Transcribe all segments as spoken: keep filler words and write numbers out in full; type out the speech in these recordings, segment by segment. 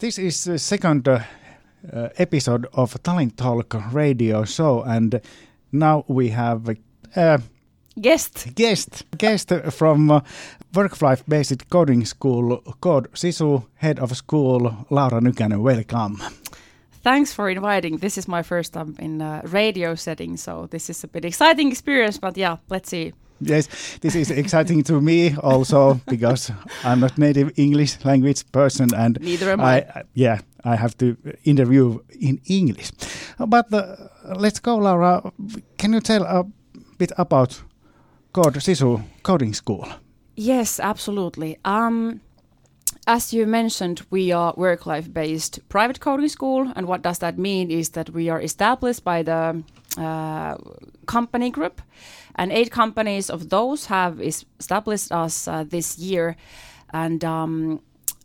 this is the second uh, uh, episode of Talent Talk radio show, and now we have a uh, guest guest guest from uh, Work-Life-Based Coding School, Code Sisu, head of school, Laura Nykänen. Welcome. Thanks for inviting. This is my first time in a radio setting, so this is a bit exciting experience, but yeah, let's see. Yes, this is exciting to me also because I'm not native English language person, and neither am I. I yeah, I have to interview in English. But uh, let's go, Laura. Can you tell a bit about Code Sisu Coding School? Yes, absolutely. Um, as you mentioned, we are work-life-based private coding school, and what does that mean is that we are established by the uh, company group, and eight companies of those have established us uh, this year. And um,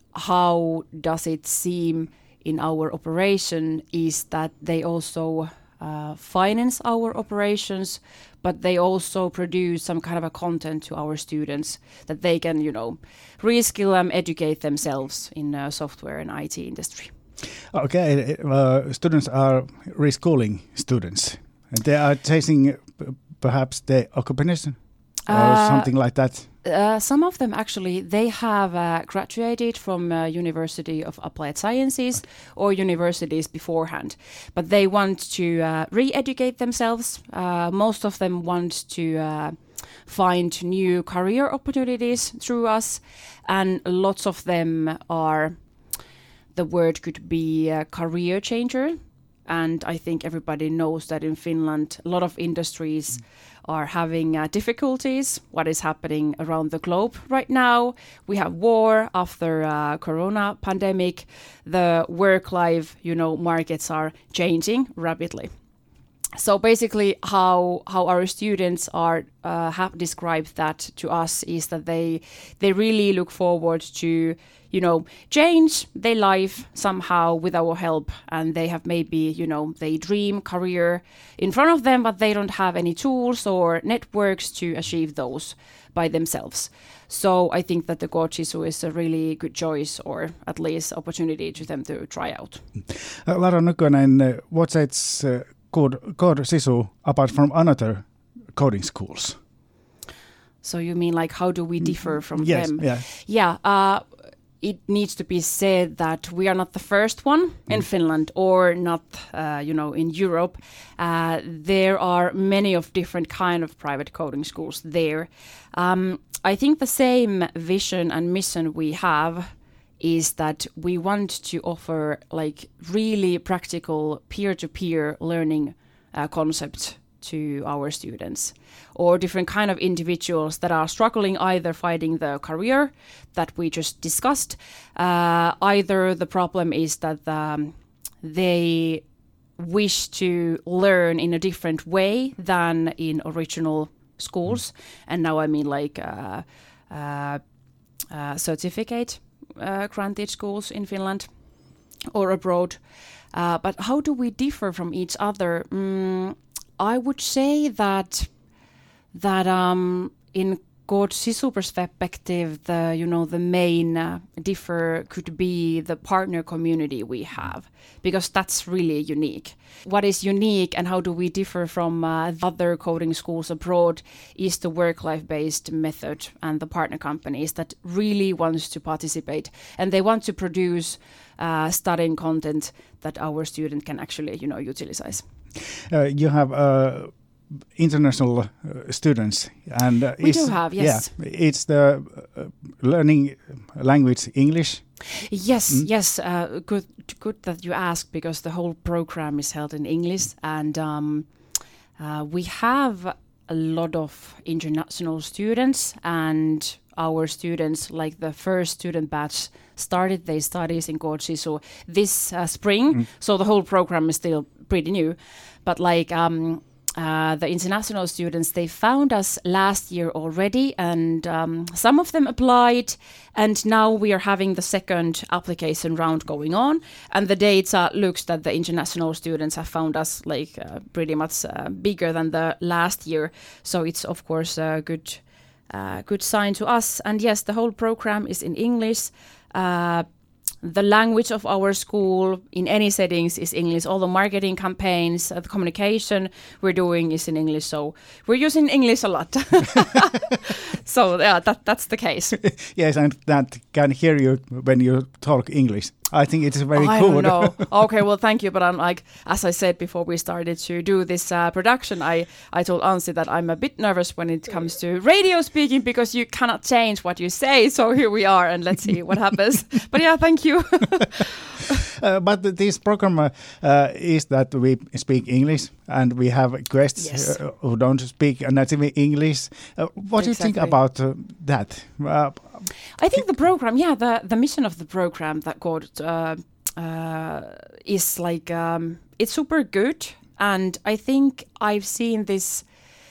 how does it seem in our operation is that they also uh, finance our operations, but they also produce some kind of a content to our students that they can, you know, reskill them, educate themselves in uh, software and I T industry. Okay, uh, students are reschooling students, and they are chasing p- perhaps the occupation or Uh, something like that. Uh, some of them actually, they have uh, graduated from uh, University of Applied Sciences or universities beforehand, but they want to uh, re-educate themselves. Uh, most of them want to uh, find new career opportunities through us, and lots of them are, the word could be a career changer. And I think everybody knows that in Finland, a lot of industries mm. are having uh, difficulties. What is happening around the globe right now? We have war after uh, Corona pandemic. The work-life, you know, markets are changing rapidly. So basically, how how our students are uh, have described that to us is that they they really look forward to, you know, change their life somehow with our help, and they have maybe, you know, they dream career in front of them, but they don't have any tools or networks to achieve those by themselves. So I think that the Code Sisu is a really good choice, or at least opportunity to them to try out. Uh, Laura Nykänen, uh, what sets uh, Code, Code Sisu apart from another coding schools? So you mean like how do we differ from yes, them? Yeah, yeah. Uh, it needs to be said that we are not the first one in mm. Finland or not, uh, you know, in Europe. Uh, there are many of different kind of private coding schools there. Um, I think the same vision and mission we have is that we want to offer like really practical peer-to-peer learning uh, concepts to our students, or different kind of individuals that are struggling either finding the career that we just discussed. Uh, either the problem is that um, they wish to learn in a different way than in original schools. And now I mean like uh, uh, uh, certificate uh, granted schools in Finland or abroad. Uh, but how do we differ from each other? Mm, I would say that that um, in Code Sisu perspective, the you know the main uh, differ could be the partner community we have, because that's really unique. What is unique and how do we differ from uh, other coding schools abroad is the work-life-based method and the partner companies that really wants to participate, and they want to produce uh, studying content that our student can actually you know utilize. Uh, you have uh, international uh, students, and uh, we do have, yes. Yeah, it's the uh, learning language English. Yes, mm. yes. Uh, good, good that you asked, because the whole program is held in English, and um, uh, we have a lot of international students, and our students, like the first student batch, started their studies in Code Sisu this uh, spring. Mm. So the whole program is still pretty new, but like um, uh, the international students, they found us last year already, and um, some of them applied, and now we are having the second application round going on, and the data looks that the international students have found us like uh, pretty much uh, bigger than the last year. So it's of course a good uh, good sign to us. And yes, the whole program is in English. Uh, the language of our school in any settings is English. All the marketing campaigns, uh, the communication we're doing is in English. So we're using English a lot. So yeah, that that's the case. Yes, and that can hear you when you talk English. I think it's very I cool. don't know. Okay, well, thank you. But I'm like, as I said before we started to do this uh, production, I, I told Anssi that I'm a bit nervous when it comes to radio speaking because you cannot change what you say. So here we are, and let's see what happens. But yeah, thank you. uh, but this program uh, uh, is that we speak English and we have guests Yes. uh, who don't speak native English. Uh, what do you think Exactly. about uh, that? Uh, I think the program, yeah, the, the mission of the program that got uh, uh, is like, um, it's super good. And I think I've seen this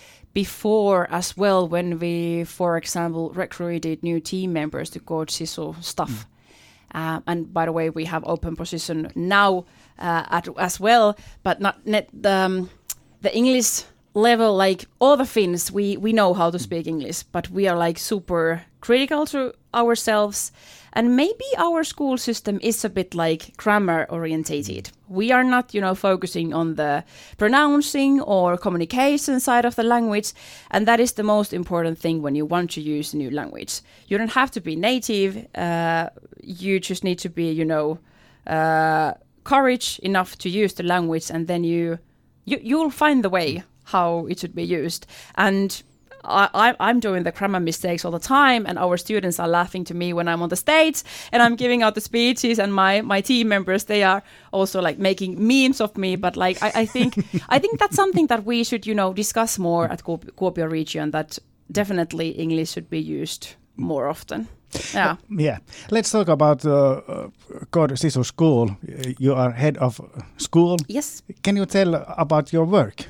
before as well when we, for example, recruited new team members to coach Sisu stuff. Mm. Uh, and by the way, we have open position now uh, at, as well, but not net, um, the English level, like all the Finns, we, we know how to speak English, but we are like super critical to ourselves. And maybe our school system is a bit like grammar orientated. We are not, you know, focusing on the pronouncing or communication side of the language. And that is the most important thing when you want to use a new language. You don't have to be native. Uh, you just need to be, you know, uh, courage enough to use the language. And then you, you you'll find the way how it should be used. And I, I'm doing the grammar mistakes all the time, and our students are laughing to me when I'm on the stage and I'm giving out the speeches, and my, my team members, they are also like making memes of me. But like I, I think I think that's something that we should, you know, discuss more at Kuop- Kuopio region, that definitely English should be used more often. Yeah. Yeah. Let's talk about uh, uh, Code Sisu School. You are head of school. Yes. Can you tell about your work?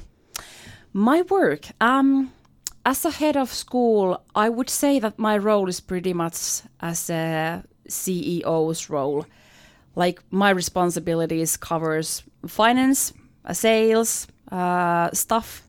My work, um, as a head of school, I would say that my role is pretty much as a C E O's role. Like my responsibilities covers finance, uh, sales, uh, stuff,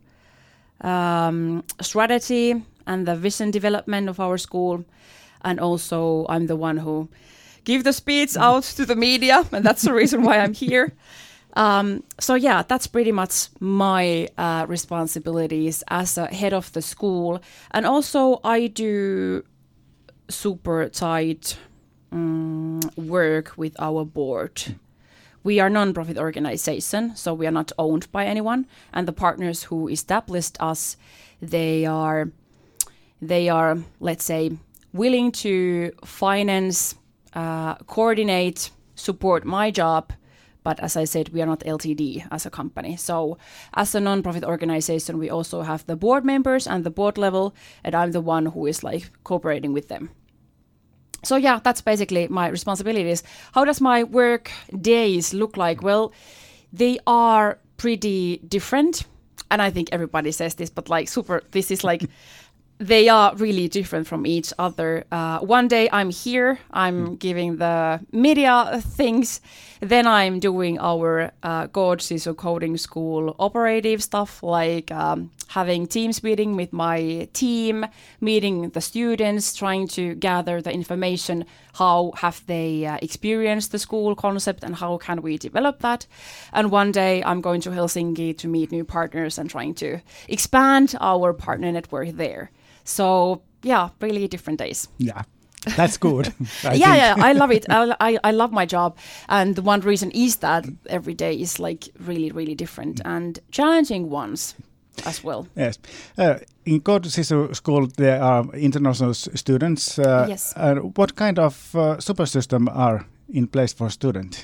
um, strategy, and the vision development of our school. And also, I'm the one who give the speech out to the media, and that's the reason why I'm here. Um, so yeah, that's pretty much my uh, responsibilities as a head of the school. And also I do super tight um, work with our board. We are a non-profit organization, so we are not owned by anyone. And the partners who established us, they are, they are, let's say, willing to finance, uh, coordinate, support my job. But as I said, we are not L T D as a company. So as a non-profit organization, we also have the board members and the board level, and I'm the one who is like cooperating with them. So yeah, that's basically my responsibilities. How does my work days look like? Well, they are pretty different. And I think everybody says this, but like super, this is like, they are really different from each other. Uh, one day I'm here, I'm giving the media things. Then I'm doing our uh, Code Sisu coding school operative stuff, like um, having Teams meeting with my team, meeting the students, trying to gather the information. How have they uh, experienced the school concept and how can we develop that? And one day I'm going to Helsinki to meet new partners and trying to expand our partner network there. So yeah, really different days. Yeah, that's good. yeah, yeah, I love it. I, I, I love my job. And the one reason is that every day is like really, really different and challenging ones as well. Yes. Uh, in Code Sisu School, there are international s- students. Uh, yes. Uh, what kind of uh, super system are in place for students?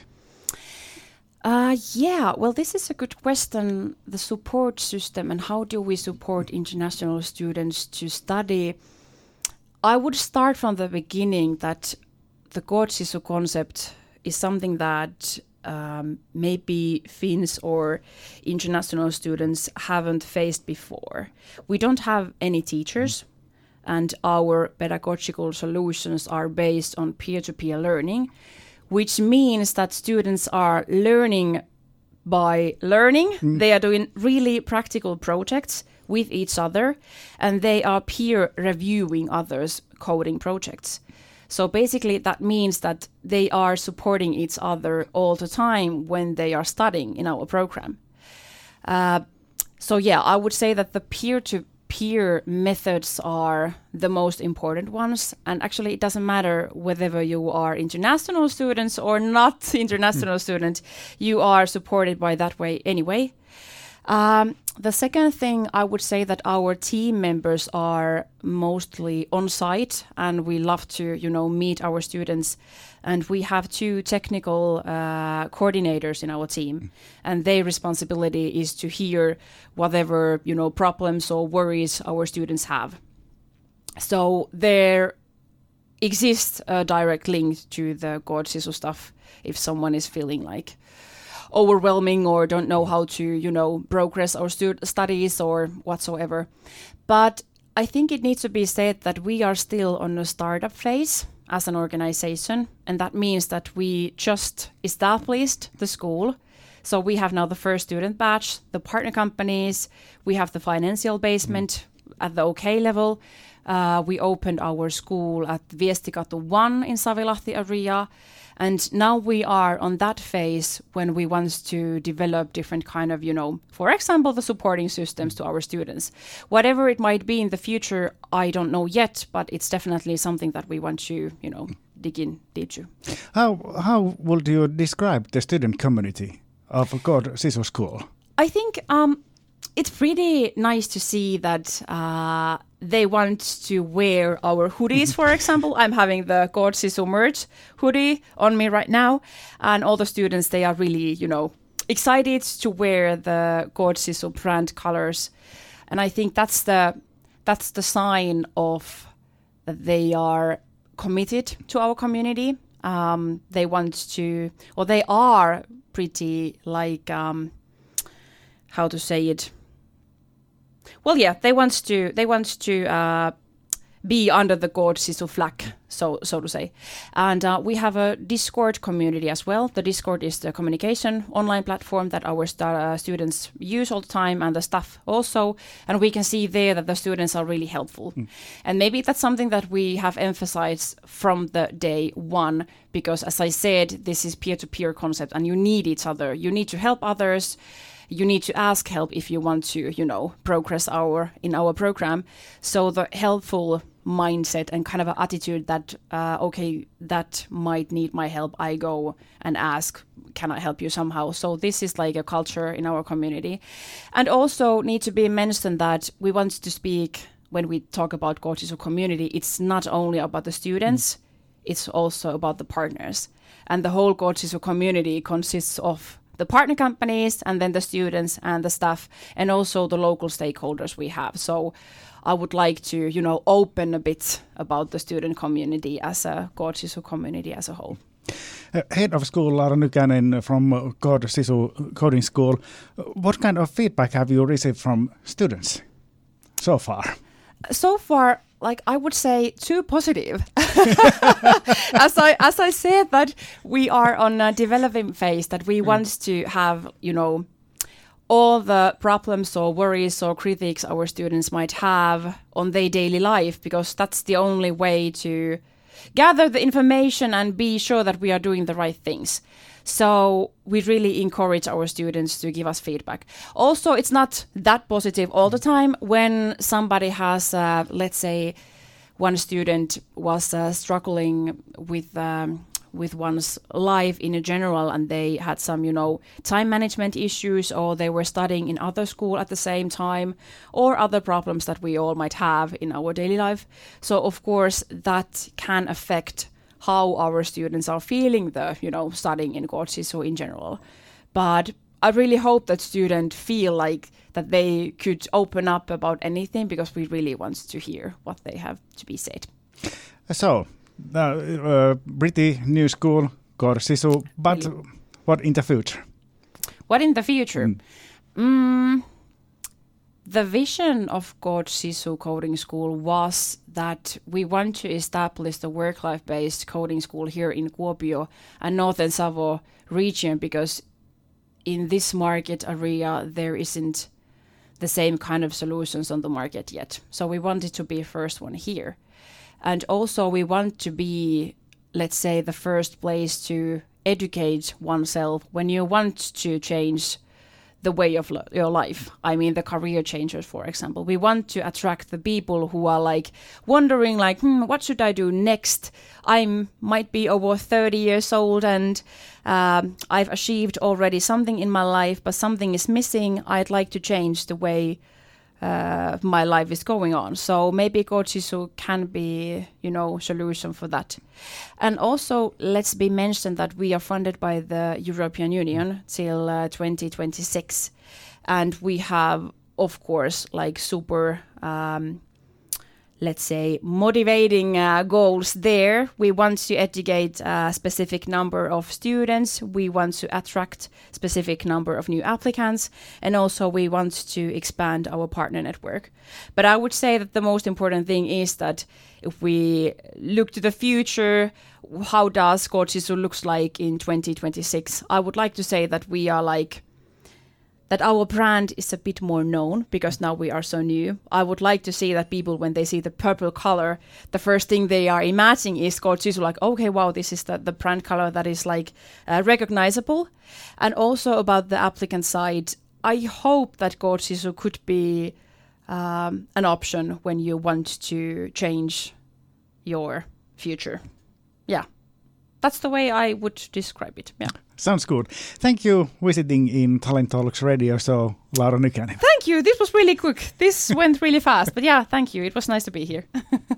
Uh, yeah, well, this is a good question. The support system and how do we support international students to study? I would start from the beginning that the Code Sisu concept is something that um, maybe Finns or international students haven't faced before. We don't have any teachers, and our pedagogical solutions are based on peer-to-peer learning, which means that students are learning by learning. Mm. They are doing really practical projects with each other, and they are peer reviewing others' coding projects. So basically that means that they are supporting each other all the time when they are studying in our program. Uh, so yeah, I would say that the peer-to-peer methods are the most important ones. And actually it doesn't matter whether you are international students or not international mm. student, you are supported by that way anyway. Um, the second thing, I would say that our team members are mostly on site, and we love to, you know, meet our students. And we have two technical uh, coordinators in our team, mm. and their responsibility is to hear whatever, you know, problems or worries our students have. So there exists a direct link to the KoodSisu stuff if someone is feeling like overwhelming or don't know how to, you know, progress our stu- studies or whatsoever. But I think it needs to be said that we are still on a startup phase as an organization, and that means that we just established the school. So we have now the first student batch, the partner companies, we have the financial basement mm. at the OK level. Uh, we opened our school at Viestikatu one in Savilahti area. And now we are on that phase when we want to develop different kind of, you know, for example, the supporting systems to our students. Whatever it might be in the future, I don't know yet, but it's definitely something that we want to, you know, dig in deep to. How how would you describe the student community of KoodSisu School? I think um, it's pretty nice to see that uh, they want to wear our hoodies, for example. I'm having the KoodSisu merch hoodie on me right now. And all the students, they are really, you know, excited to wear the KoodSisu brand colors. And I think that's the that's the sign of that they are committed to our community. Um, they want to, or they are pretty like, um, how to say it? Well, yeah, they want to they want to uh, be under the KoodSisu flag, so so to say. And uh, we have a Discord community as well. The Discord is the communication online platform that our st- uh, students use all the time, and the staff also. And we can see there that the students are really helpful. Mm. And maybe that's something that we have emphasized from the day one, because as I said, this is peer-to-peer concept, and you need each other. You need to help others. You need to ask help if you want to, you know, progress our in our program. So the helpful mindset and kind of an attitude that, uh, okay, that might need my help. I go and ask, can I help you somehow? So this is like a culture in our community. And also need to be mentioned that we want to speak, when we talk about KoodSisu community, it's not only about the students, mm. it's also about the partners. And the whole KoodSisu community consists of the partner companies, and then the students and the staff, and also the local stakeholders we have. So I would like to, you know, open a bit about the student community as a KoodSisu community as a whole. Uh, Head of School Laura Nykänen from uh, KoodSisu Coding School. What kind of feedback have you received from students so far? So far, like I would say, too positive. as I as I said, that we are on a developing phase, that we mm. want to have, you know, all the problems or worries or critiques our students might have on their daily life, because that's the only way to gather the information and be sure that we are doing the right things. So we really encourage our students to give us feedback. Also, it's not that positive all the time. When somebody has, uh, let's say, one student was uh, struggling with um, with one's life in general, and they had some, you know, time management issues, or they were studying in other school at the same time, or other problems that we all might have in our daily life. So of course that can affect how our students are feeling the, you know, studying in KoodSisu in general. But I really hope that students feel like that they could open up about anything, because we really want to hear what they have to be said. So, the uh, pretty new school, KoodSisu, but really? What in the future? What in the future? Mm. Mm, the vision of KoodSisu Coding School was that we want to establish the work-life-based coding school here in Kuopio and Northern Savo region, because in this market area there isn't the same kind of solutions on the market yet. So we wanted to be first one here. And also we want to be, let's say, the first place to educate oneself when you want to change the way of lo- your life. I mean, the career changers, for example. We want to attract the people who are like wondering like, hmm, what should I do next? I might be over thirty years old and um, I've achieved already something in my life, but something is missing. I'd like to change the way uh, my life is going on. So maybe Go-Sisu can be, you know, solution for that. And also, let's be mentioned that we are funded by the European Union till uh, twenty twenty-six. And we have, of course, like super, um, let's say, motivating uh, goals there. We want to educate a specific number of students. We want to attract specific number of new applicants. And also we want to expand our partner network. But I would say that the most important thing is that if we look to the future, how does Go-Sisu looks like in twenty twenty-six? I would like to say that we are like, that our brand is a bit more known because now we are so new. I would like to see that people, when they see the purple color, the first thing they are imagining is Go-Sisu, like, okay, wow, this is the, the brand color that is like uh, recognizable. And also about the applicant side, I hope that Go-Sisu could be um, an option when you want to change your future. Yeah, that's the way I would describe it. Yeah. Sounds good. Thank you visiting in Talent Talks Radio Show, Laura Nykänen. Thank you. This was really quick. This went really fast. But yeah, thank you. It was nice to be here.